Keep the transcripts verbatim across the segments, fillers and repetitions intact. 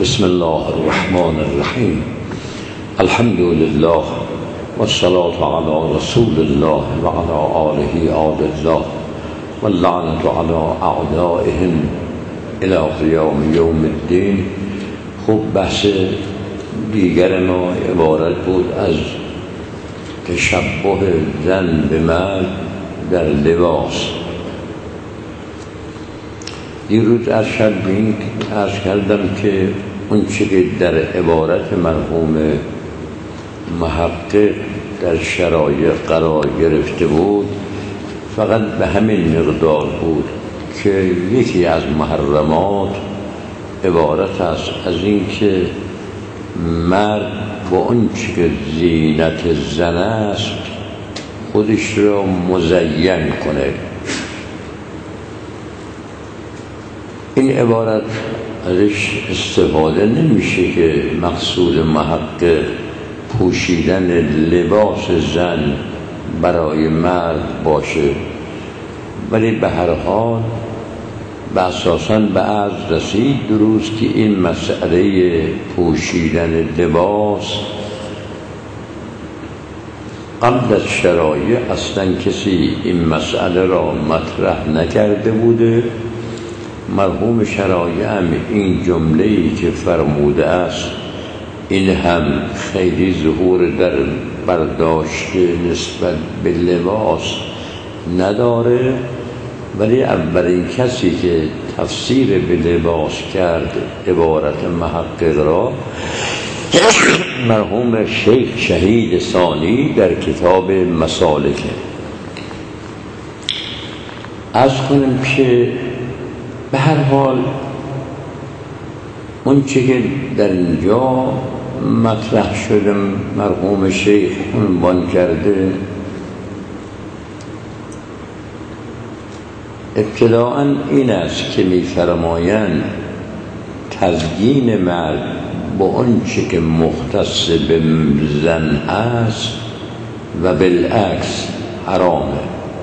بسم الله الرحمن الرحیم. الحمد لله والصلاة على رسول الله وعلى آله آل الله واللعنة على أعدائهم إلى قیام یوم الدین. خوب بحث دیگر ما عبارت بود از تشبه زن به مرد در لباس. دیروز از شبین عرض کردم که اون چی که در عبارت مرحوم محقق در شرایع قرار گرفته بود فقط به همین مقدار بود که یکی از محرمات عبارت است از این که مرد با اون چی که زینت زن است خودش را مزین کنه. این عبارت ازش استفاده نمیشه که مقصود محقق پوشیدن لباس زن برای مرد باشه، ولی به هر حال به اساساً به عرض رسید دروز که این مسئله پوشیدن لباس قبل از شرایع اصلا کسی این مسئله را مطرح نکرده بوده. مرحوم شرایع هم این جمله‌ای که فرموده است این هم خیلی ظهور در برداشت نسبت به لباس نداره، ولی اولین کسی که تفسیر به لباس کرد عبارت محقق را مرحوم شیخ شهید ثانی در کتاب مسالکه. عرض کنم که به هر حال اون چه که در اینجا مطرح شده مرحوم شیخ عنوان کرده ابتداءً این است که می‌فرمایند تزیین مرد با اون چه که مختص به زن است و بالعکس حرامه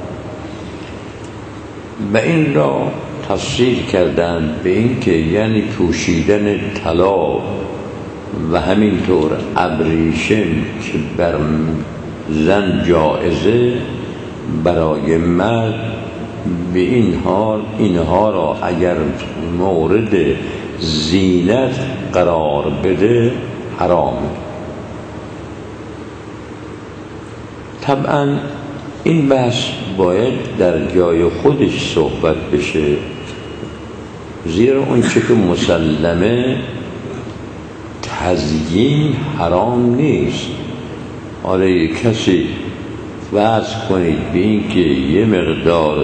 و این را تفسیر کردند به این که یعنی پوشیدن طلا و همینطور ابریشم که بر زن جایزه برای مرد به این حال اینها را اگر مورد زینت قرار بده حرامه. طبعا این بحث باید در جای خودش صحبت بشه، زیرا اون چه که مسلمه تزیین حرام نیست. حالا کسی وعظ کنید به این که یه مقدار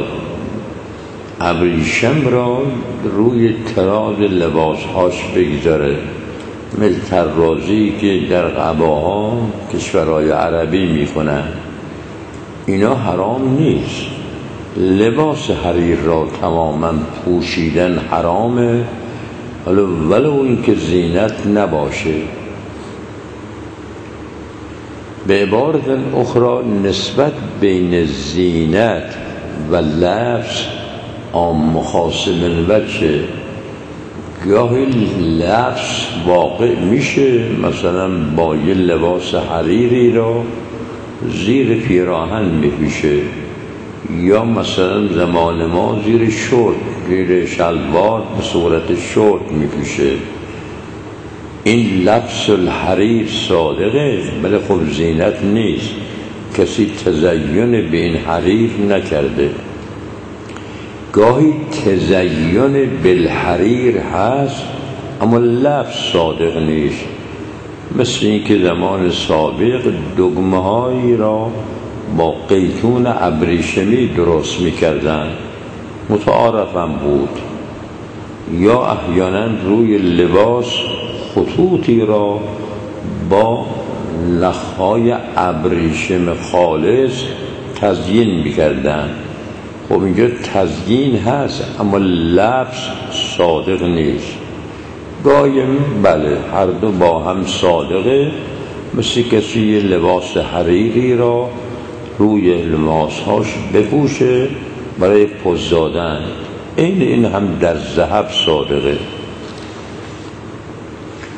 ابریشم را روی تراز لباسهاش بگذاره، مثل طرازی که در قباها کشورهای عربی میکنن، اینا حرام نیست. لباس حریر را تماما پوشیدن حرامه، ولو اینکه زینت نباشه. به عبارت اخرى نسبت بین زینت و لبس عام خاص من وجه. گاهی لبس واقع میشه، مثلا با یه لباس حریری را زیر پیراهن میپوشه، یا مثلا زمان ما زیر شورت، زیر شلوار به صورت شورت میپوشه. این لبس الحریر صادقه، ولی خب زینت نیست، کسی تزین به این حریر نکرده. گاهی تزین بالحریر هست اما لبس صادق نیست، مثل این که زمان سابق دگمه هایی را با قیتون ابریشمی درست میکردن، متعارفم بود، یا احیانا روی لباس خطوطی را با نخهای ابریشم خالص تزیین میکردن. خب اینجا تزیین هست اما لبس صادق نیست. دایم بله هر دو با هم صادقه، مثل کسی یه لباس حریری را روی لباسهاش بپوشه برای پوز دادن، این این هم در ذهب صادقه.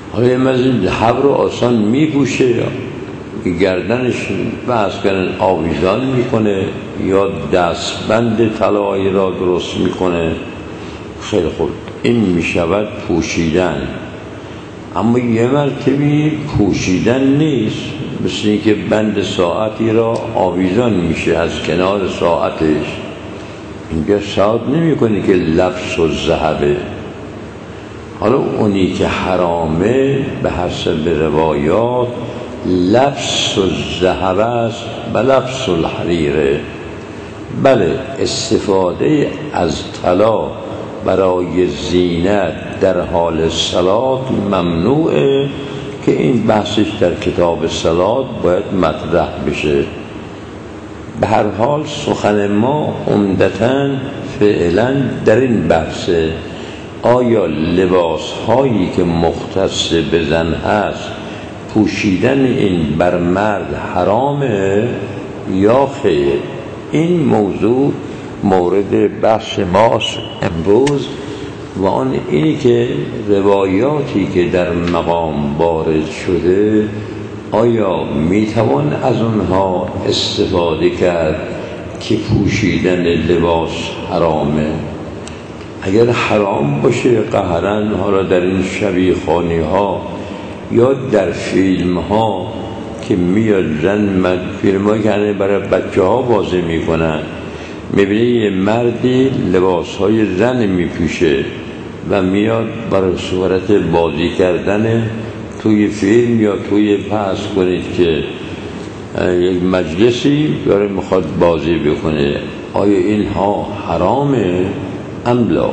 حالا یه مزید حبر رو آسان میپوشه، گردنش بحث کردن آویزان میکنه یا دستبند طلایی را درست میکنه. خیلی خوب، این میشود پوشیدن. اما یه مرتبه پوشیدن نیست، مثل اینکه بند ساعتی را آویزان میشه از کنار ساعتش. اینجا ساعت نمی کنی که لبس و ذهبه. حالا اونی که حرامه به حسب روایات لبس و ذهب است و لبس الحریره. بله، استفاده از طلا برای زینت در حال صلات ممنوعه که این بحثش در کتاب صلات باید مطرح بشه. به هر حال سخن ما عمدتاً فعلا در این بحثه، آیا لباس هایی که مختص به زن هست پوشیدن این بر مرد حرامه یا خیر؟ این موضوع مورد بحث ماست امروز و آن اینی که روایاتی که در مقام وارد شده آیا میتوان از اونها استفاده کرد که پوشیدن لباس حرامه؟ اگر حرام باشه قهرن، حالا در این شبیخانی ها یا در فیلم ها که میاد زن، فیلم ها که برای بچه ها بازی میکنن، میبینی یه مردی لباس های زن میپوشه و میاد برای صورت بازی کردن توی فیلم یا توی پس کنید که یک مجلسی داره میخواد بازی بکنه. آیا اینها حرامه ام لا؟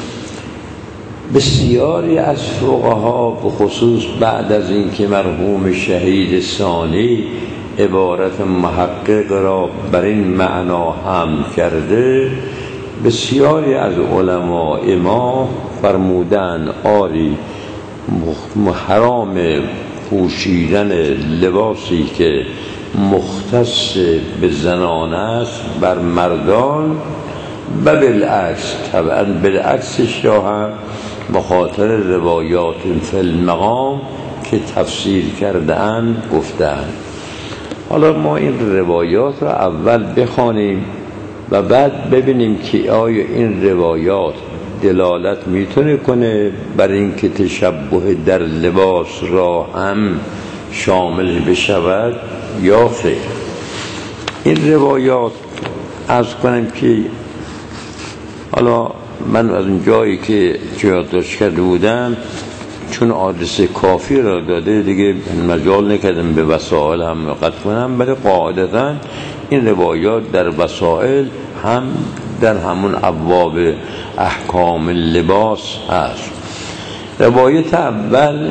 بسیاری از فقها به خصوص بعد از اینکه مرحوم شهید ثانی عبارت محقق را بر این معنا هم کرده، بسیاری از علماء ما فرمودن آری حرام پوشیدن لباسی که مختص به زنان است بر مردان و بالعکس. طبعا بالعکسش را هم بخاطر روایات فی المقام که تفسیر کردن گفتن. حالا ما این روایات را اول بخوانیم و بعد ببینیم که آیا این روایات دلالت میتونه کنه بر این که تشبه در لباس را هم شامل بشود یا خیر. این روایات عرض کنم که حالا من از اون جایی که یادداشت کرده بودم، چون آدرس کافی را داده دیگه مجال نکردم به وسائل هم نقد کنم، ولی قاعدتا این روایات در وسائل هم در همون ابواب احکام لباس هست. روایت اول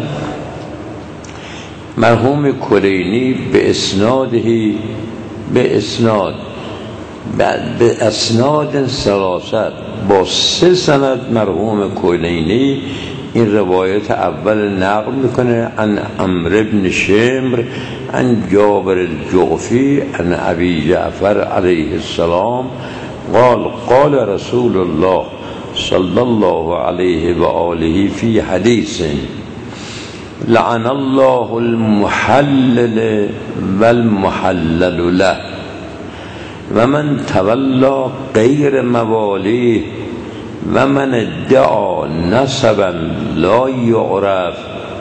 مرحوم کلینی به اسنادی به اسناد بعد به اسناد سلاست با سه سند مرحوم کلینی این روایت اول نقل میکنه عن عمرو بن شمر عن جابر الجعفی عن ابی جعفر علیه السلام قال قال رسول الله صلی الله علیه و آله فی حدیث لعن الله المحلل والمحلل له و من تولا غیر موالیه و من ادعا نسبا لا یعرف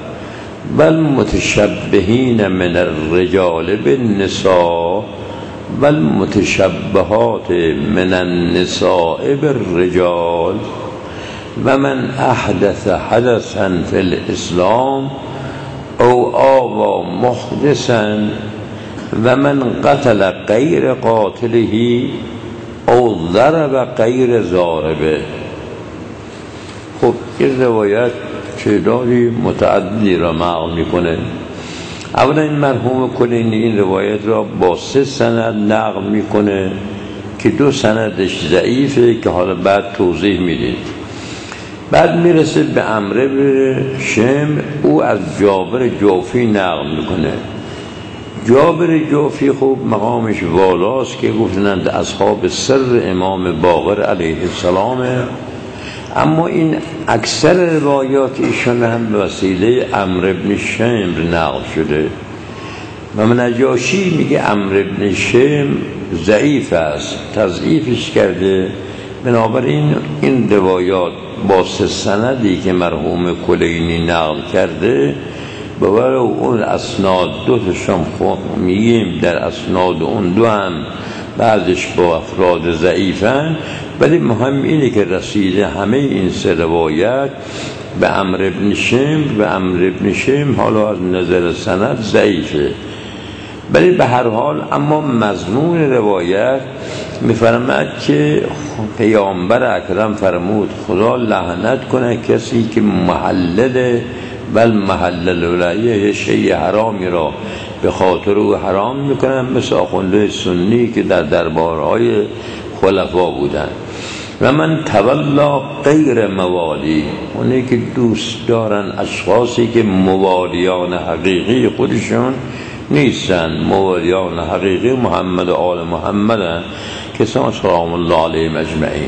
والمتشبهین من الرجال بالنساء والمتشبهات من النساء بالرجال و من احدث حدثا فی الاسلام او آوى محدثا و من قتل غیر قاتله او ضرب غیر ضاربه. خب این روایت تعدادی متعددی را نقل میکنه. اولا این مرحوم کلینی این روایت را با سه سند نقل میکنه که دو سندش ضعیفه که حالا بعد توضیح میدید. بعد میرسه به عمرو بن شمر، او از جابر جعفی نقل میکنه. جابر جعفی خوب مقامش والاست که گفتند اصحاب سر امام باقر علیه السلام، اما این اکثر روایات ایشون هم به وسیله عمرو بن شمر نقل شده و نجاشی میگه عمرو بن شمر ضعیف است، تضعیفش کرده. بنابراین این روایات با سه سندی که مرحوم کلینی نقل کرده باور اون اسناد دو تاشون میگیم در اسناد اون دو هم بعضش با افراد ضعیفن، ولی مهم اینه که رسیده همه این سه روایت به عمرو بن شمر و عمرو بن شمر حالا از نظر سند ضعیفه، ولی به هر حال اما مضمون روایت میفرماد که پیامبر اکرم فرمود خدا لعنت کنه کسی که محلل بل محلل ولایه شیء حرامی را به خاطر او حرام میکنن، مثل آخونده سنی که در دربارهای خلفا بودن. و من تولا غیر موالی، اونی که دوست دارن اشخاصی که موالیان حقیقی خودشون نیستن، موالیان حقیقی محمد و آل محمدن که سلام الله علیهم اجمعین.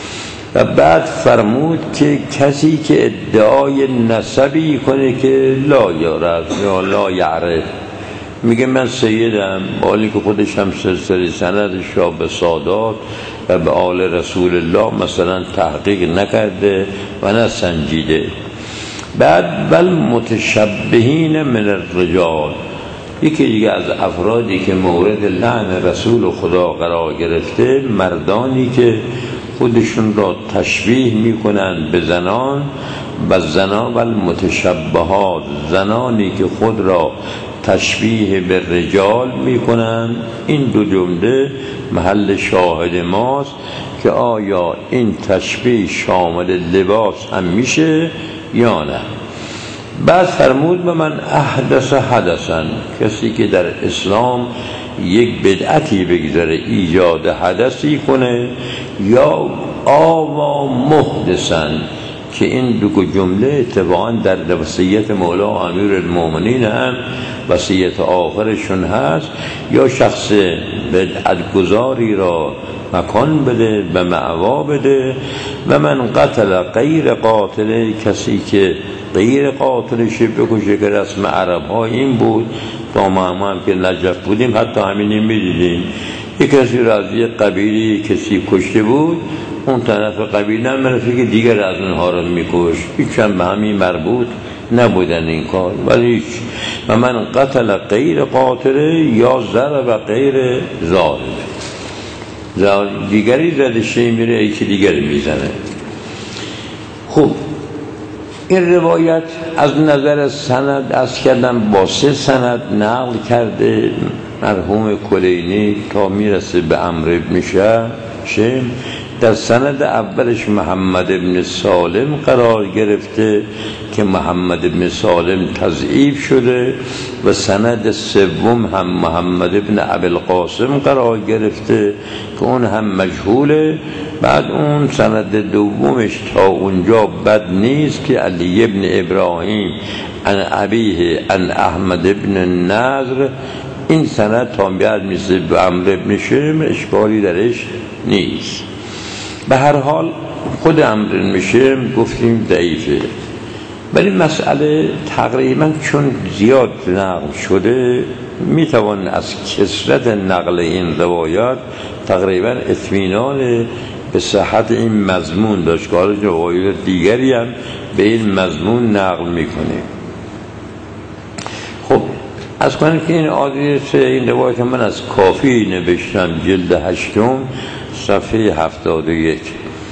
و بعد فرمود که کسی که ادعای نسبی کنه که لا یارد یا لا یعرف، میگه من سیدم، حالی که خودش هم سلسله سندش را به سادات و به آل رسول الله مثلا تحقیق نکرده و نه سنجیده. بعد بل متشبهین من الرجال، یکی دیگه از افرادی که مورد لعن رسول خدا قرار گرفته مردانی که خودشون را تشبیه میکنن به زنان و زنان و المتشبهات، زنانی که خود را تشبیه به رجال میکنن. این دو جمله محل شاهد ماست که آیا این تشبیه شامل لباس هم میشه یا نه. بعد فرمود به من احدث حدثا، کسی که در اسلام یک بدعتی بگذاره ایجاد حدثی کنه، یا آوا محدثن که این دو جمله اتفاقا در وصیت مولا امیر المؤمنین هم وصیت آخرشون هست، یا شخص بدعت گذاری را مکان بده و معوا بده. و من قتل غیر قاتل، کسی که غیر قاتلش بکشه که رسم عرب ها این بود، تا ما هم که نجف بودیم حتی همینی میدیدیم، یک کسی را از یک قبیلی کسی کشته بود، اون طرف قبیله هم مرفی که دیگر از اونها رو میکش، هیچ هم به همین مربوط نبودن این کار. ولی هیچ. و من قتل غیر قاتل یا ضرب غیر ضارب، دیگری زدشه میره یکی دیگری میزنه. خوب، این روایت از نظر سند از کردم با سه سند نقل کرده مرحوم کلینی تا میرسه به عمرو بن شمر. در سند اولش محمد بن سالم قرار گرفته که محمد بن سالم تضعیف شده، و سند سوم هم محمد بن ابوالقاسم قرار گرفته که اون هم مجهوله. بعد اون سند دومش تا اونجا بد نیست که علی بن ابراهیم عن ابیه عن احمد بن نضر، این سند تا بیاد میشه به عمرو بن شمر، اشکالی درش نیست. به هر حال خود عمرو بن شمر گفتیم ضعیفه، ولی مسئله تقریبا چون زیاد نقل شده میتوان از کثرت نقل این روایات تقریبا اطمینان به صحت این مضمون داشت که حالا روایات دیگری هم به این مضمون نقل میکنه. خب از کنم که این آدرس این روایت من از کافی نوشتم، جلد هشتم صفحه هفتاد و یک.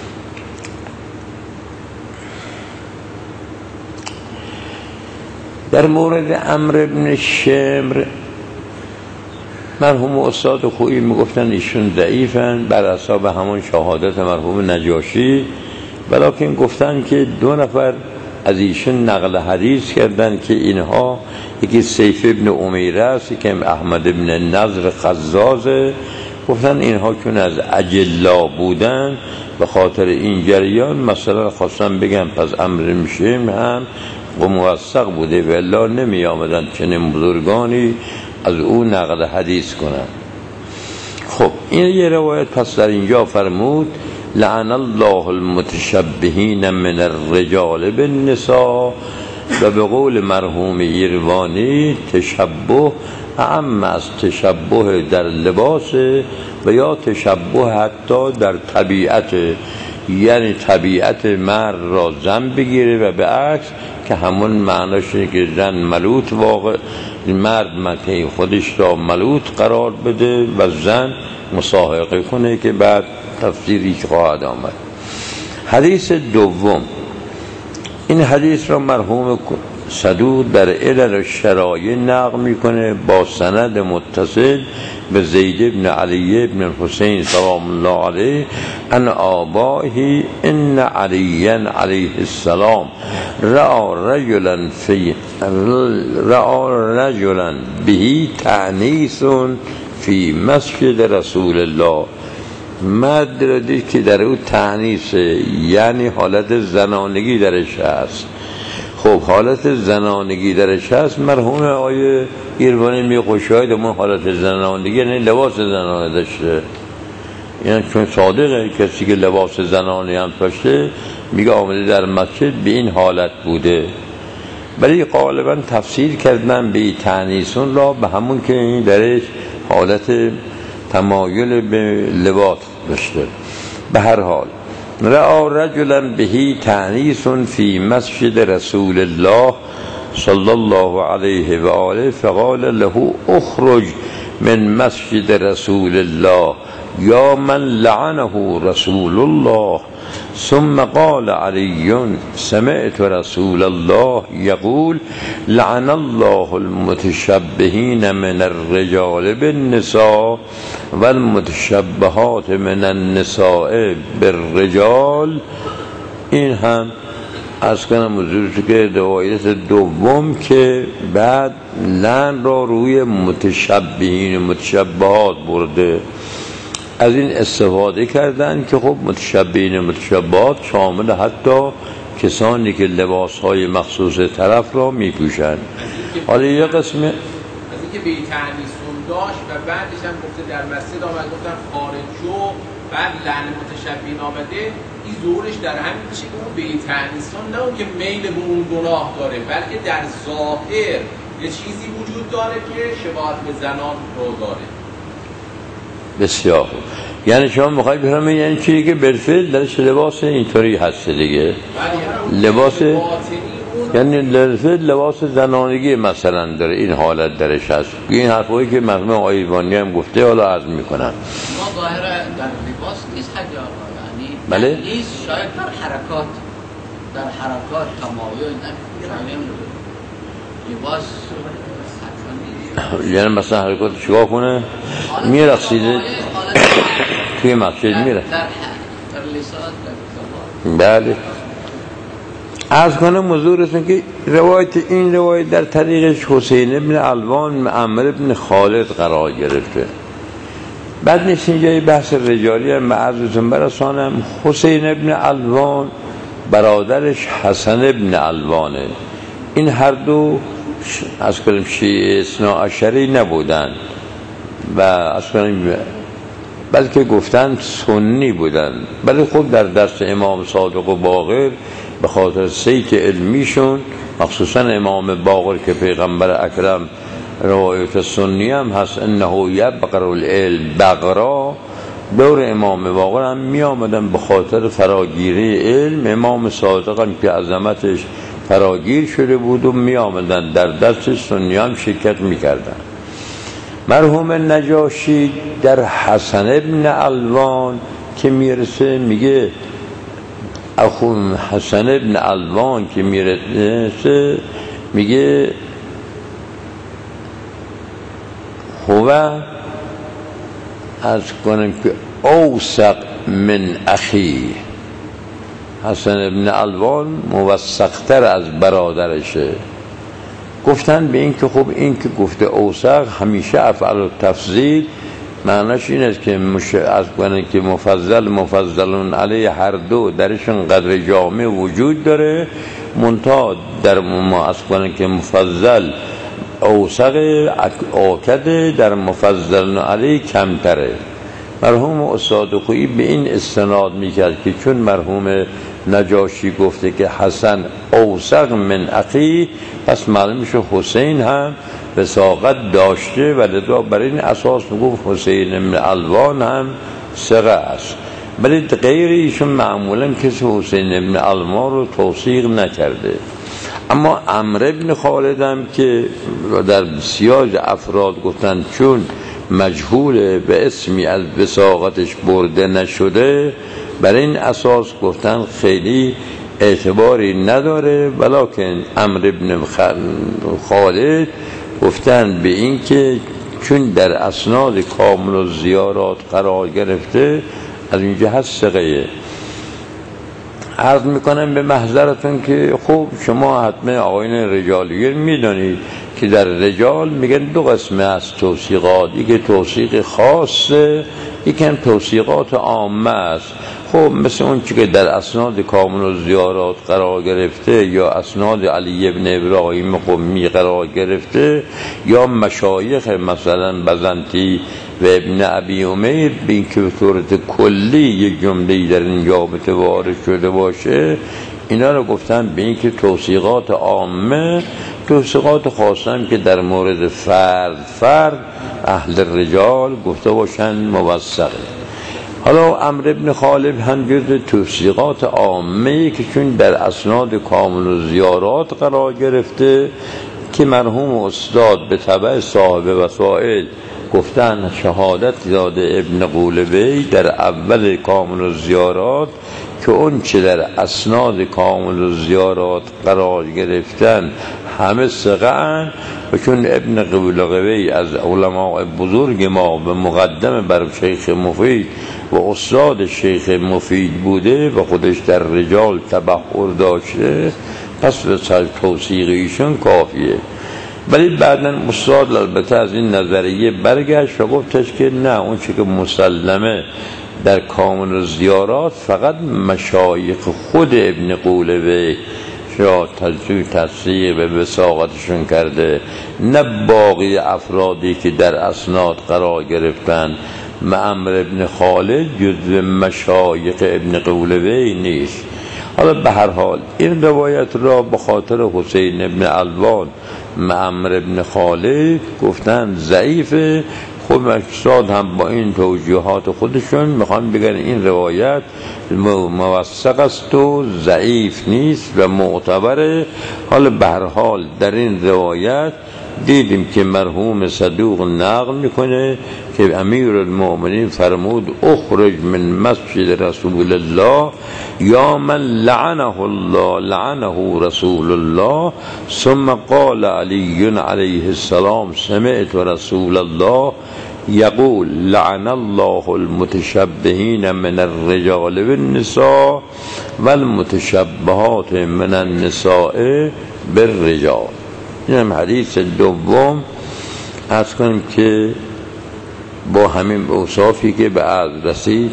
در مورد عمرو بن شمر مرحوم استاد خویی میگفتن ایشون ضعیفن بر اساس همون شهادت مرحوم نجاشی، ولیکن گفتن که دو نفر از ایشون نقل حدیث کردن که اینها یکی سیف ابن امیره است که احمد ابن نضر خزازه. گفتن اینها چون از اجلا بودن به خاطر این جریان مثلا خواستم بگم پس عمرو بن شمر هم و موثق بوده و الا نمی آمدن چنین بزرگانی از او نقل حدیث کنن. خب این یه روایت پس در اینجا فرمود لعن الله المتشبهین من الرجال بالنساء. و به قول مرحوم ایروانی تشبه اعم از تشبه در لباس و یا تشبه حتی در طبیعت، یعنی طبیعت مرد را زن بگیره و به عکس، که همون معناش اینه که زن ملوط واقع مرد مکه خودش را ملوط قرار بده و زن مساحقه کنه، که بعد تفسیری خواهد آمد. حدیث دوم، این حدیث را مرحوم صدوق در علل الشرایع نقل میکنه با سند متصل به زید بن علی بن حسین سلام الله علیه ان آبائه ان علی علیه السلام رأى رجلا فی رأى رجلا به تأنیس فی مسجد رسول الله. مرد را دید که در او تأنیس، یعنی حالت زنانگی درش هست. خب حالت زنانگی درش هست، مرحوم آیه ایروانی میگه شاید اون حالت زنانگی یعنی لباس زنانه داشته، یعنی چون صادقه کسی که لباس زنانه هم داشته میگه آمده در مسجد به این حالت بوده. ولی غالبا تفسیر کردن به تأنیسون را به همون که این درش حالت تمایل به لباس داشته. به هر حال رأى رجلا به تأنیس فی مسجد رسول الله صلی الله علیه و آله فقال له اخرج من مسجد رسول الله یا من لعنه رسول الله. ثم قال علی سمعت رسول الله یقول لعن الله المتشبهین من الرجال بالنساء والمتشبهات من النساء بالرجال. این هم از کنم حضور که روایت دوم که بعد لعن را روی متشبهین متشبهات برده، از این استفاده کردن که خب متشبهین متشبهات شامل حتی کسانی که لباسهای مخصوص طرف را میپوشند. حالا یه قسم از اینکه به تأنیسون داشت و بعدش هم گفته در مسجد آمد گفتن خارج شو، بعد لعن متشبهین آمده، این ظهورش در همین میشه که اون به تأنیسون نه اون که میل به اون گناه داره، بلکه در ظاهر یه چیزی وجود داره که شباهت به زنان رو داره. بسیار خوب. یعنی شما میخواید بفهمید یعنی چیزی که بالفعل درش لباس اینطوری هست دیگه، لباس یعنی بالفعل لباس زنانگی مثلا داره، این حالت درش هست. این حرفایی که مرحوم آیوانی هم گفته حالا عرض میکنم. ما ظاهر در لباس نیست حاجی آقا، یعنی بله؟ نیست، شاید در حرکات در حرکات تمایل نمی‌کنه لباس یعنی مثلا حرکات چیکار کنه؟ میرقصیده توی مسجد میره. بله. عرض کنم موضوعتون که روایت این روایت در طریقش حسین ابن الوان عمرو ابن خالد قرار گرفته. بعد نیست اینجای بحث رجالی هم عرضتون برسانم. حسین ابن الوان برادرش حسن ابن الوانه. این هر دو از کنیم شیعه اثناعشری نبودن و از کنیم بلکه گفتن سنی بودن، ولی خب در دست امام صادق و باقر به خاطر سیک علمیشون، مخصوصا امام باقر که پیغمبر اکرم روایت سنی هم هست انه یبقر العلم بقرا، دور امام باقر هم می آمدن به خاطر فراگیری علم. امام صادق هم که عظمتش فراگیر شده بود و می آمدن در دست سنی هم شرکت می کردن. مرحوم نجاشی در حسن ابن الوان که میرسه میگه اخوم حسن ابن الوان که میرسه میگه هو از کنم که اوثق من اخی. حسن ابن الوان موثقتر از برادرشه. گفتن به این که خب این که گفته اوثق همیشه افعال التفضیل معناش این است که مش... از کنه که مفضل مفضلون علیه هر دو درشون قدر جامع وجود داره، منتها در ما از کنه که مفضل اوثق آکده در مفضلون علیه کمتره. مرحوم استاد خویی به این استناد میکرد که چون مرحوم نجاشی گفته که حسن اوثق من اخی، پس معلوم میشه حسین هم وثاقت داشته و لذا بر این اساس میگفت حسین بن الوان هم ثقه است. ولی غیر ایشون معمولا کسی حسین بن الوان رو توثیق نکرده. اما عمرو بن خالد هم که در سیاج افراد گفتن چون مجهول به اسمی از وثاقتش برده نشده، بر این اساس گفتن خیلی اعتباری نداره. ولکن عمرو بن خالد گفتن به این که چون در اسناد کامل و زیارات قرار گرفته، از اینجا هست ثقه. عرض میکنم به محضرتون که خب شما حتما آقایون رجالیون میدونید که در رجال میگن دو قسمه از توثیقات، یکی توثیق خاصه، یکی هم توثیقات عامه است. خب مثل اون چی که در اسناد کامل و زیارات قرار گرفته، یا اسناد علی ابن ابراهیم قمی قرار گرفته، یا مشایخ مثلا بزنطی و ابن ابی امیر، به این که به صورت کلی یک جمله‌ای در این رابطه وارد شده باشه، اینا رو گفتن به این که توثیقات عامه. توثیقات خاصه هم که در مورد فرد فرد اهل رجال گفته باشن موثقه. حالا عمرو بن خالد هم جز توثیقات عامه که چون در اسناد کامل و زیارات قرار گرفته، که مرحوم استاد به تبع صاحب وسائل گفتن شهادت داده ابن قولبی در اول کامل و زیارات که اون چه در اسناد کامل و زیارات قرار گرفتن همه ثقه‌اند، و چون ابن قولبی از علماء بزرگ ما به مقدم بر شیخ مفید و استاد شیخ مفید بوده و خودش در رجال تبحر داشته، پس به توثیق ایشون کافیه. ولی بعداً استاد البته از این نظریه برگشت و گفتش که نه، اون چی که مسلمه در کامل زیارات فقط مشایخ خود ابن قولبی یا تجزیه تصدیق به وثاقتشون کرده، نه باقی افرادی که در اسناد قرار گرفتن. عمرو ابن خالد جزو مشایخ ابن قولبی نیست. حالا به هر حال این روایت را به خاطر حسین ابن الوان عمرو ابن خالد گفتن ضعیفه. خب استاد هم با این توجیهات خودشون میخوان بگن این روایت موثق است و ضعیف نیست و معتبره. حالا به هر حال در این روایت دیدیم که مرحوم صدوق نقل میکنه که امیر المؤمنین فرمود اخرج من مسجد رسول الله یا من لعنه الله لعنه رسول الله. ثم قال علی علیه السلام سمعت رسول الله یقول لعن الله المتشبهین من الرجال والنساء والمتشبهات من النساء بالرجال. این هم حدیث دوم. عرض کنیم که با همین اوصافی که به عرض رسید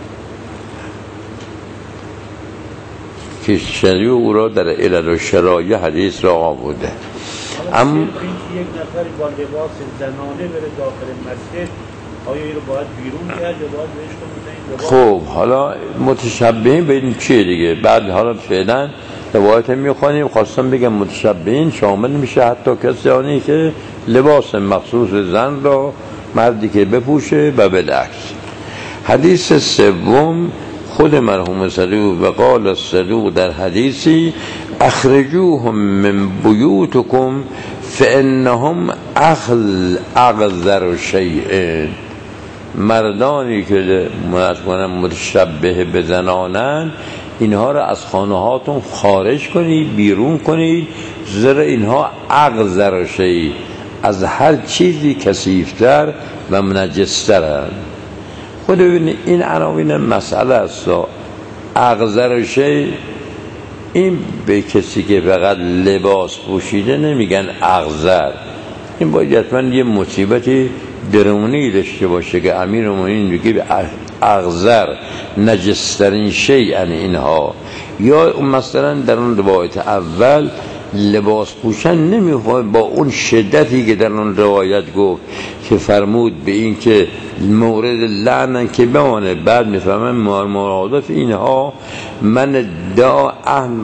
که شریع او را در علل و شرایع حدیث را آورده. اما یک نفر با لباس زنانه بره داخل مسجد، آیا این رو باید بیرون کرد یا باید بهش کنید؟ خب حالا متشبهین ببینیم چیه دیگه. بعد حالا فعلا روایت میخوانیم، خواستم بگم متشبهین شامل میشه حتی کسانی که لباس مخصوص زن را مردی که بپوشه و بالعکس. حدیث سوم خود مرحوم صدوق و قال الصدوق در حدیثی اخرجوهم من بیوتکم فانهم اخل اغذر شیء. مردانی که متشبه به زنانن، اینها را از خانه هاتون خارج کنید، بیرون کنید، زیرا اینها اغذر شیء، از هر چیزی کثیفتر و منجسترند. خود ببینید این عناوین مسئله است. اغذر شیء، این به کسی که فقط لباس پوشیده نمیگن اغذر. این باید حتما یه مصیبتی درونی داشته باشه که امیر المؤمنین میگه اغذر نجسترین شیء، یعنی اینها. یا مثلا در اون روایت اول لباس پوشن نمیخواد با اون شدتی که در اون روایت گفت که فرمود به این که مورد لعنن که بمانه. بعد میفهمن مرادف اینها من دا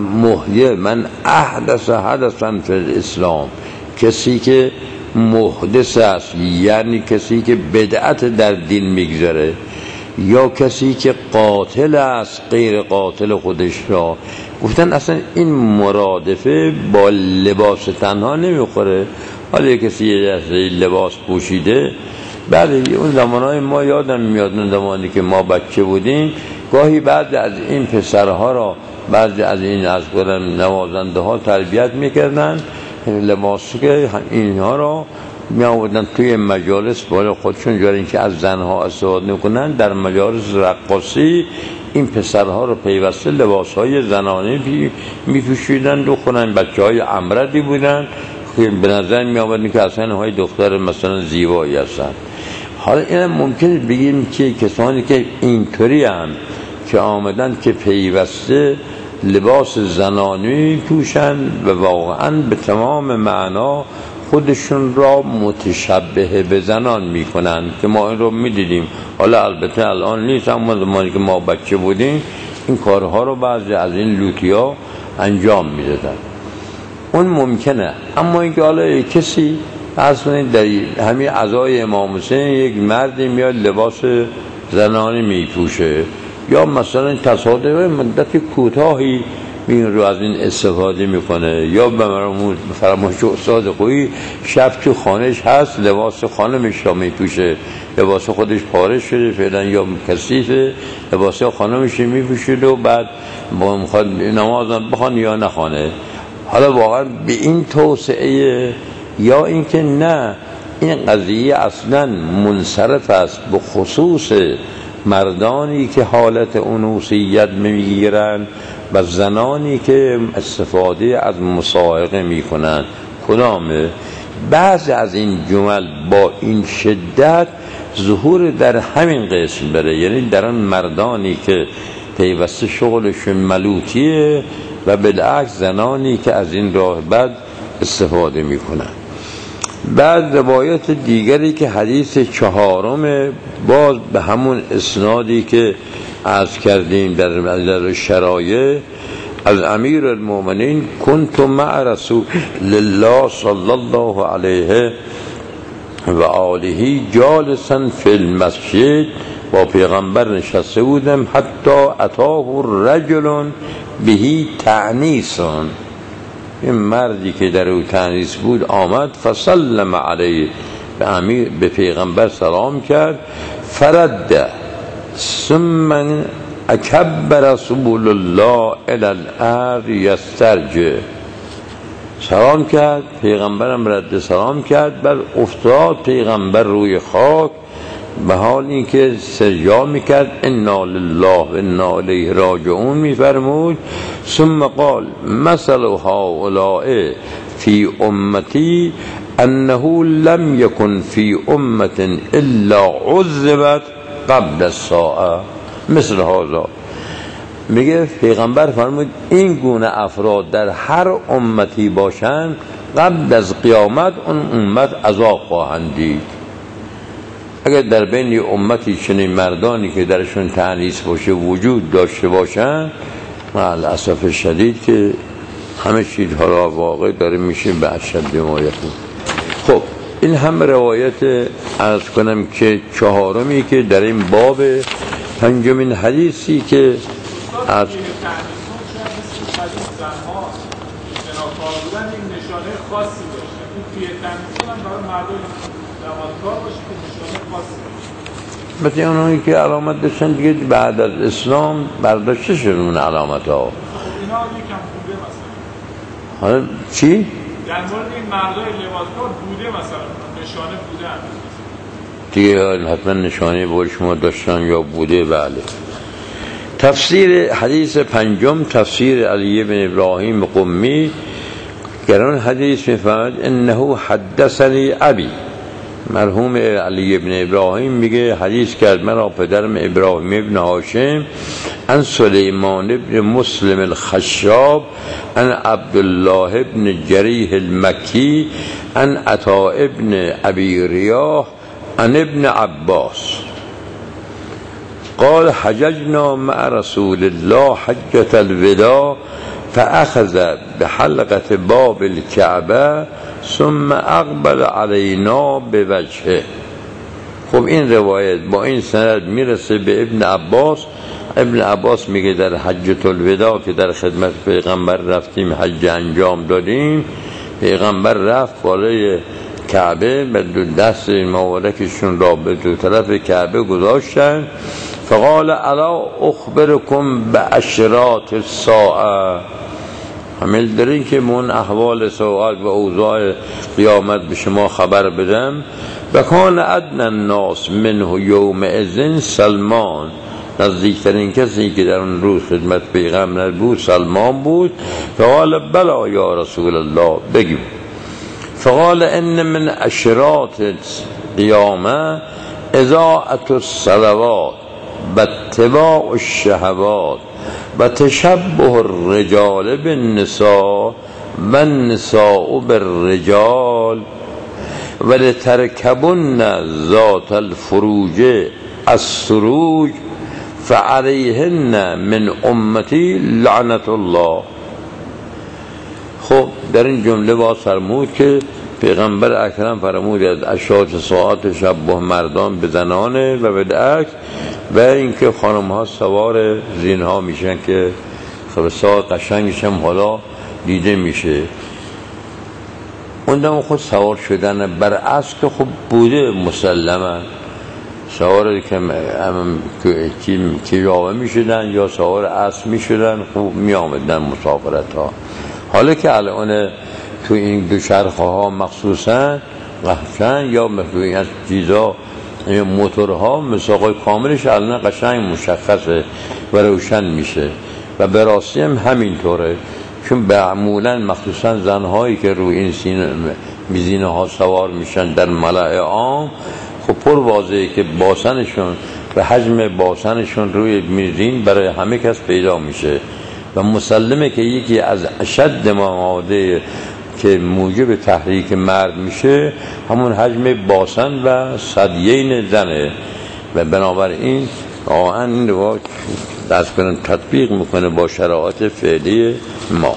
محیه من احدث حدثا فی الاسلام، کسی که محدث است یعنی کسی که بدعت در دین میگذاره، یا کسی که قاتل است غیر قاتل خودش را. گفتن اصلا این مرادفه با لباس تنها نمیخوره. حالا کسی یه لباس پوشیده، بعد اون زمانهای ما یادم میاد، اون زمانی که ما بچه بودیم گاهی بعد از این پسرها را بعضی از این از قدم نوازنده ها تربیت میکردن، لباسی که اینها را می آوردن توی مجالس بالا خودشون، جوری که از زنها استفاده میکنن در مجالس رقاصی این پسرها رو پیوسته لباسهای زنانه میپوشیدن. دو خونن بچه های امردی بودن که به نظر می آوردن که اصلا های دختر مثلا زیبایی هستن. حالا این ممکنه بگیم که کسانی که اینطوری هم که آمدن که پیوسته لباس زنانی پوشن و واقعا به تمام معنا خودشون را متشبه به زنان میکنن که ما این رو میدیدیم. حالا البته الان نیست، اما زمانی که ما بچه بودیم این کارها رو بعضی از این لوتیا انجام میدادن. اون ممکنه. اما اینکه حالا کسی اصلا در همین عزای امام حسین یک مردی میاد لباس زنانی میپوشه، یا مثلا تصادف مدت کوتاهی این رو از این استفاده میکنه، یا به فرمایش استاد خویی شب تو خانهش هست لباس خانمش را میپوشه، لباس خودش پاره شده فعلا یا کثیفه، لباس خانمش میپوشه و بعد با میخواد نماز بخوان یا نخوانه. حالا واقعا به این توسعه، یا اینکه نه این قضیه اصلا منصرف است به خصوص مردانی که حالت انوثیت میگیرن و زنانی که استفاده از مصاحقه میکنن. کدامه؟ بعض از این جمل با این شدت ظهور در همین قسم بره، یعنی در آن مردانی که پیوسته شغلشون ملوطیه و بالعکس زنانی که از این راه بد استفاده میکنن. بعد روایت دیگری که حدیث چهارم باز به همون اسنادی که عرض کردیم در در شرایع از امیر المؤمنین کنت مع رسول الله صلی الله علیه و آله جالسا فی المسجد، با پیغمبر نشسته بودم حتی اتاه رجل بهی تعنیسون، این مردی که در او تعنیس بود آمد فسلم علیه، به امیر به پیغمبر سلام کرد، فرد ثم اکب رسول الله الی الارض یسترجع، سلام کرد پیغمبرم رد سلام کرد، بر افتاد پیغمبر روی خاک به حال اینکه سرجا میکرد انا لله و انا الیه راجعون میفرمود. ثم قال مثل هؤلاء فی امتی انه لم یکن فی امت الا عذبت قبل الساعه مثل هذا. میگه پیغمبر فرمود این گونه افراد در هر امتی باشند قبل از قیامت اون امت عذاب خواهند دید. اگر در بین امتی چنین مردانی که درشون تعنیس باشه وجود داشته باشن، مع الاسف شدید که همه چیزها را واقع داره میشه به اشد مایتون. خب این هم روایت عرض کنم که چهارمی که در این باب. پنجمین حدیثی که از خاصی داشته اون توی تنظیم هم برای مردم نمازکار باشه که نشانه خاصی مثل اونایی که علامت داشتن دیگه بعد از اسلام برداشته شدن اون علامت ها. اینا یکم بوده مثلا. حالا چی؟ در مورد این مردای لباسکار بوده مثلا نشانه بوده هم دیگه حتما نشانه بول شما داشتن یا بوده. بله. تفسیر حدیث پنجم تفسیر علی بن ابراهیم قمی، گران حدیث میفرماید انه حدثنی ابی، مرحوم علی ابن ابراهیم میگه حدیث کرد مرا پدرم ابراهیم ابن هاشم عن سلیمان بن مسلم الخشاب عن عبدالله بن جریح المکی عن عطاء بن ابی ریاح عن ابن عباس قال حججنا مع رسول الله حجة الوداع فأخذ بحلقة باب الكعبة ثم اقبل علینا بوجهه. خب این روایت با این سند میرسه به ابن عباس. ابن عباس میگه در حجة الوداع که در خدمت پیغمبر رفتیم، حج انجام دادیم، پیغمبر رفت بالای کعبه، به دست مبارکشون را به دو طرف کعبه گذاشتن. فقال الا اخبركم باشراط الساعه، حمل دارین که من احوال ساعت و اوضاع قیامت به شما خبر بدم. و کان ادنی الناس منه یومئذ سلمان، نزدیکترین کسی که در اون روز خدمت پیغمبر بود سلمان بود. فقال بلا یا رسول الله، بگو. فقال ان من اشراط القیامه اضاعة الصلوات و اتباع الشهوات و تشبه الرجال بالنساء و النساء بالرجال و لترکبن ذات الفروج السروج فعلیهن من امتی لعنت الله. خب در این جمله باز فرمود که پیغمبر اکرم فرمود از اشراط ساعت شبه مردان به زنانه و به عکس، و اینکه خانم ها سوار زین ها میشن که خب ساعت قشنگش هم حالا دیده میشه. اون دم خود سوار شدن بر اسب که خب بوده مسلما، سوار که کیاوه میشدن یا سوار اسب میشدن، خوب میامدن مسافرت ها. حالا که الان تو این دو چرخه ها مخصوصا قشنگ یا مثل این از چیزا موتورها مساقای کاملش الان قشنگ مشخصه و روشن میشه و به راستی هم همینطوره، چون معمولا مخصوصا زنهایی که روی این سینه میزینه ها سوار میشن در ملأ عام، خب پر واضحه که باسنشون و حجم باسنشون روی میزین برای همه کس پیدا میشه و مسلمه که یکی از اشد مواد که موجب تحریک مرد میشه همون حجم باسن و ثدیین زنه و بنابراین واقعا این رو دست کنن تطبیق میکنه با شرایط فعلی ما.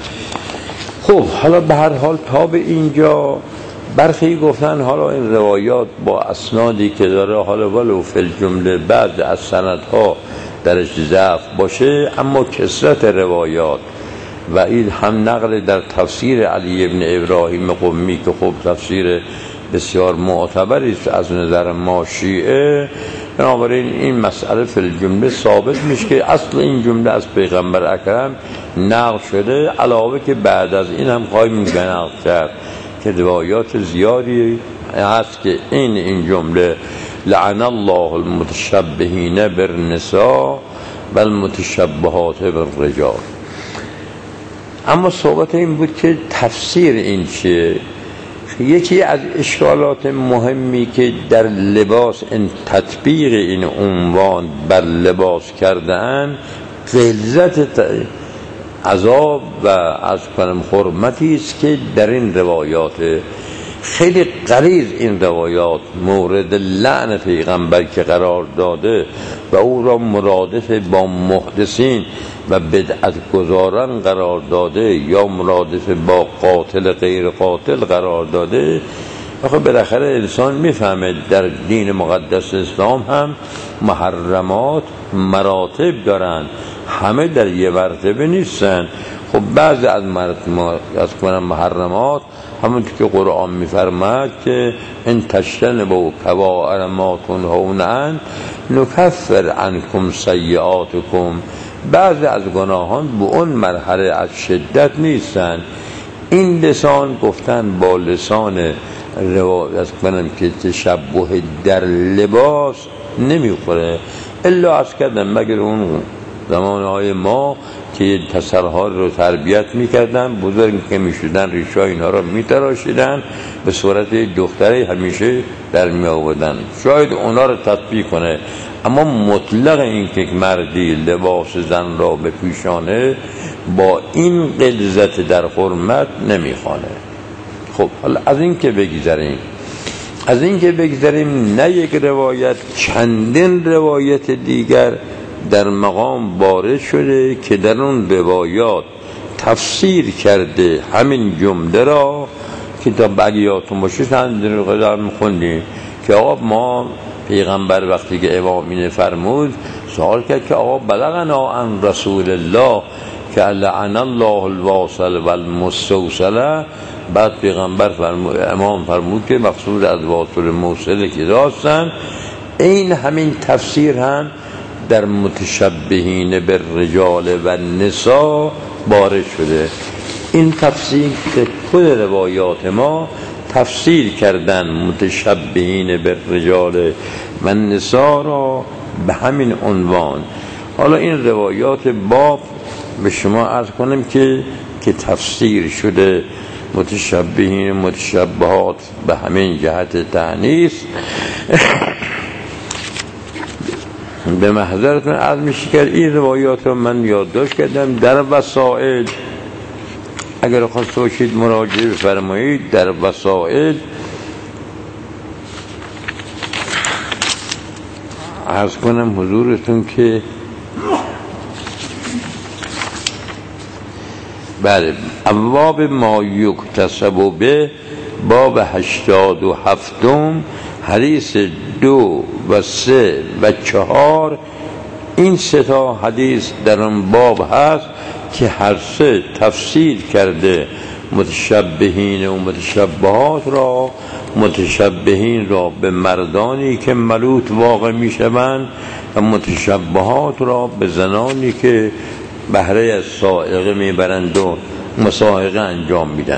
خب حالا به هر حال تا به اینجا برخی گفتن حالا این روایات با اسنادی که داره حالا ولو فی الجمله بعض از سندها درش ضعف باشه، اما کثرت روایات و این هم نقل در تفسیر علی ابن ابراهیم قمی که خب تفسیر بسیار معتبری است از نظر ما شیعه، بنابراین این مسئله فی الجمله ثابت میشه که اصل این جمله از پیغمبر اکرم نقل شده، علاوه که بعد از این هم خواهیم نقل کرد که روایات زیادی هست که این این جمله لعن الله المتشبهین بالنساء و المتشبهات بالرجال. اما صحبت این بود که تفسیر این چیه. یکی از اشکالات مهمی که در لباس این تطبیق این عنوان بر لباس کردن غلظت عذاب و از کنم حرمتی است که در این روایات خیلی غلیظ این روایات مورد لعن پیغمبر که قرار داده و او را مرادف با محدثین و بدعت گذاران قرار داده یا مرادف با قاتل غیر قاتل قرار داده. آخه بالاخره انسان میفهمه در دین مقدس اسلام هم محرمات مراتب دارن، همه در یه مرتبه نیستن. خب بعض از از محرمات همون که قرآن میفرماد که ان تجتنبوا کبائر ما تنهون عنه نکفر عنکم سیئاتکم، بعض از گناهان به اون مرحله از شدت نیستن. این لسان گفتن با لسان روایت کنم که تشبه در لباس نمیخوره، الا از کردن مگر اون زمانهای ما که پسرها رو تربیت میکردن، بزرگ که میشدن ریشه اینها رو میتراشیدن، به صورت دختره همیشه در می آوردن. شاید اونا رو تطبیق کنه، اما مطلق این که مردی لباس زن را به پیشانه با این غلظت در حرمت نمیخوانه. خب حالا از این که بگذاریم از این که بگذاریم نه یک روایت، چندین روایت دیگر در مقام وارد شده که در اون روایات تفسیر کرده همین جمله را که تا بقیاتون باشه چند رو قدر میخوندیم که آقا ما پیغمبر وقتی که امام اینه فرمود سوال کرد که آقا بلغنا عن رسول الله که لعن الله الواصل و المستوصله. بعد پیغمبر فرمود، امام فرمود که مقصود از واصل موصله که راستن. این همین تفسیر هم در متشبهین بالرجال و النساء وارد شده. این تفسیر که خود روایات ما تفسیر کردن متشبهین بالرجال و النساء را به همین عنوان. حالا این روایات باب به شما عرض کنم که که تفسیر شده متشبهین متشبهات به همین جهت تأنیث. به محضرتون عرض میشه که این روایات رو من یادداشت کردم در وسائل، اگر خواست باشید مراجعه بفرمایید. در وسائل عرض کنم حضورتون که بله، ابواب ما یکتسب به باب هشتاد و هفتم حدیث دو و سه و چهار، این سه تا حدیث در اون باب هست که هر سه تفسیر کرده متشبهین و متشبهات را. متشبهین را به مردانی که ملوط واقع می شوند و متشبهات را به زنانی که بهره از سائقه می برند و مساهقه انجام میدن.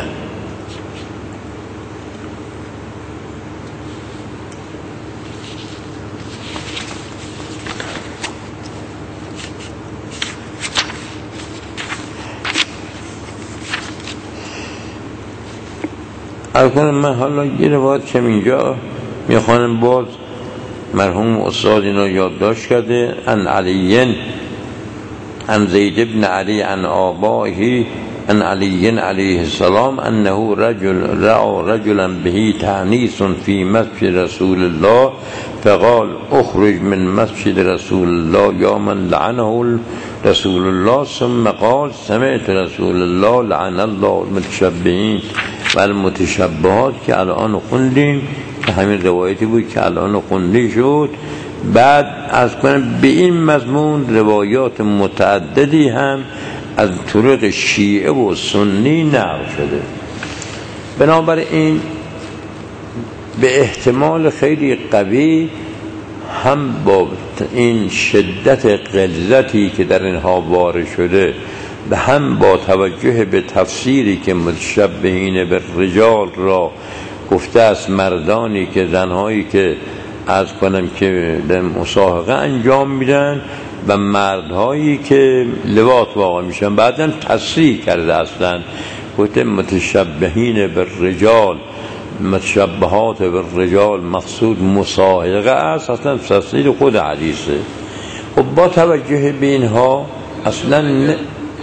الان من حالا یه روایت که اینجا میخوانم باز مرحوم استاد اینو یادداشت کرده. ان علیین ان زید ابن علی ان آبائه ان علی علیه السلام انه رجل رأى رجلا به تعنیس فی مسجد رسول الله فقال اخرج من مسجد رسول الله یا من لعنه رسول الله. ثم قال سمعت رسول الله لعن الله المتشبهین و المتشبهات که الان خوندیم، که همین روایتی بود که الان خوندی شد. بعد از کنم به این مضمون روایات متعددی هم از طرق شیعه و سنی نقل شده. بنابراین به احتمال خیلی قوی هم با این شدت غلظتی که در اینها وارد شده و هم با توجه به تفسیری که متشبهین به رجال را گفته است مردانی که زنهایی که از کنم که در مساهقه انجام میدن و مردهایی که لواط واقع میشن، بعداً تصریح کرده اصلا گفته متشبهین به رجال، متشبهات به رجال مقصود مساهقه است، اصلا تصریح خود حدیثه. و با توجه به اینها اصلا این متشبهین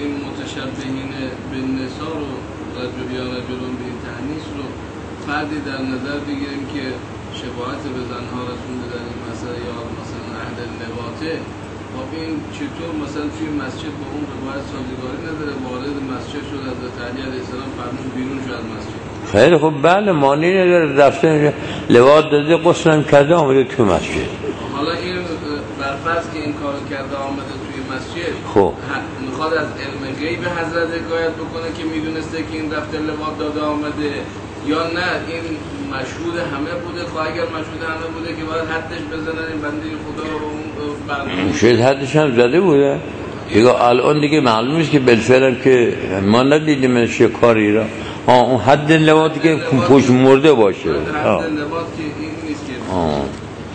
به نساء رو رجل یا رجلون به تعنیس رو فردی در نظر بگیریم که شباهت به زنها رسونده در این مسئله یا مثلا عهد لواطه، خب این چطور مثلا توی مسجد با اون روایت سازگاری نداره؟ وارد مسجد شد از علی علیه السلام فرمود بیرون شد از مسجد. خیلی خب بله، معنی نداره، رفته لواط داده غسلم کرده آمده توی مسجد. حالا این برفرض که این کارو کرده آمده توی مسجد، خب میخواد از علم غیب حضرت حکایت بکنه که میدونسته که این رفته لواط داده آمده، یا نه این مشهود همه بوده؟ خب اگر مشهود همه بوده که باید حدش بزنن این بنده خدا رو اون شاید حدش هم زده بوده دیگه. الان دیگه معلوم است که بالفعل هم که ما ندیدیم چه کاری را. آه اون حد لواطی که پشت مرده باشه. حد لواط که این نیست که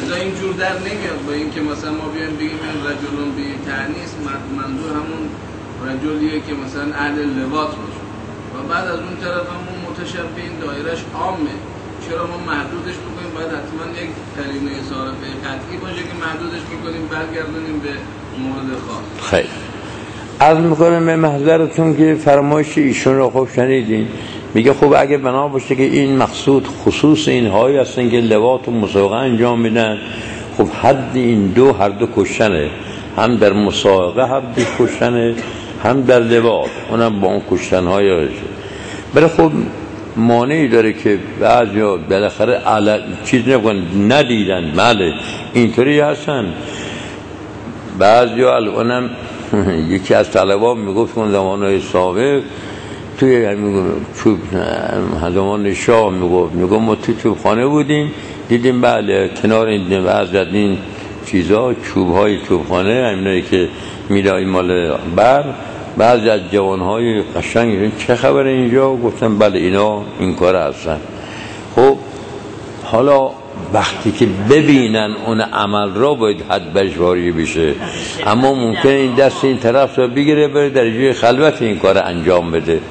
لذا اینجور در نمیاد با اینکه مثلا ما بیایم بگیم این رجلون بی تعنیس، منظور همون رجلیه که مثلا اهل لواط باشه و بعد از اون طرف همون متشبهین دایرش عامه. چرا ما محدودش بکنیم؟ باید حتما یک قرینه صارفه قطعی باشه که محدودش بکنیم برگردونیم به مورد خاص. خیلی عرض میکنم به محضرتون که فرمایش ایشون رو خوب شنیدین. میگه خب اگه بنا باشه که این مقصود خصوص اینهایی هستن که لواط و مسابقه انجام میدن، خب حد این دو هر دو کشتنه، هم در مسابقه حد کشتنه هم در لواط، اونم با اون کشتنهای هایشه. بله خب مانعی داره که بعضیا بالاخره علا... چیز نکنن ندیدن. بله اینطوری هستن. بعضیا الانم یکی از طلبا میگفت اون زمانهای سابق توی چوب زمان شاه میگفت میگفت ما توی چوبخانه بودیم دیدیم بله کنار این بعض این چیزا چوبهای چوبخانه همینایی که میلای مال بر بعضی از جوانهای قشنگ چه خبره اینجا؟ گفتن بله اینا این کار هستن. خب حالا وقتی که ببینن اون عمل را باید حد بجواری بشه، اما ممکنه این دست این طرف را بگیره بره در جای خلوت این کار انجام بده.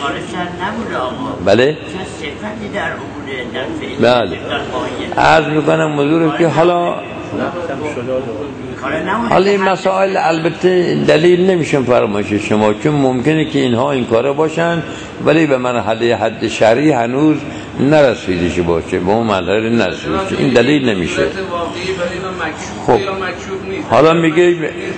بله؟ بله عرض میکنم موضوع که حالا حالا این مسائل البته دلیل نمیشن فرمایش شما، چون ممکنه که اینها این کاره باشن ولی به مرحله حد شرعی هنوز نرسیده باشه، به اون مرحله نرسیده. این دلیل نمیشه. خب حالا میگه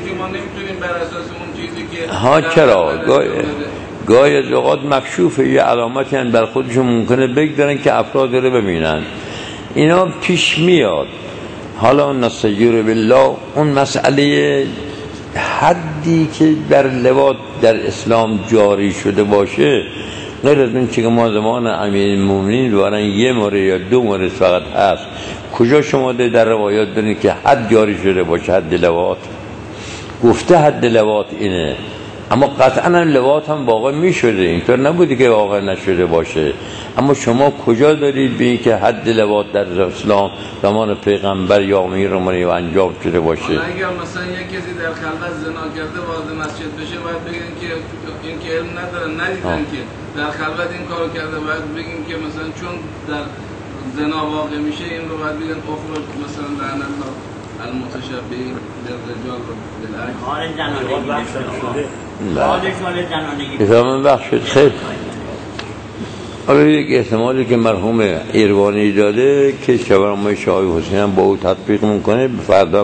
ها چرا گاهی از اوقات مکشوفه یه علامتی هم بر خودشون ممکنه بگذارن که افراد رو ببینن، اینا پیش میاد. حالا نستجیر بالله اون مسئله حدی که در لواط در اسلام جاری شده باشه غیر از اون چه که ما زمان امیرالمومنین دارن یه مورد یا دو مورد فقط هست. کجا شما در روایات دارین که حد جاری شده باشه؟ حد لواط گفته حد لواط اینه، اما قطعا لواط هم واقع می شده، اینطور نبودی که واقع نشده باشه. اما شما کجا دارید به این که حد لواط در اسلام زمان پیغمبر یا امیرالمومنین انجام شده باشه؟ اگر مثلا یک کسی در خلوت زنا کرده وارد مسجد بشه باید بگن که این که علم ندارن ندیدن که در خلوت این کارو کرده، باید بگیم که مثلا چون در زنا واقع میشه این رو باید بگن اخرج مثلا لعن الله المتشبهین بالرجال بالعکس. حال زنانگی شده. حالش حال زنانگی. افهمم بخشید خیلی. حالا یک احتمالی که مرحوم ایروانی داده که شبرمای شاه حسین هم با او تطبیق میکنه فردا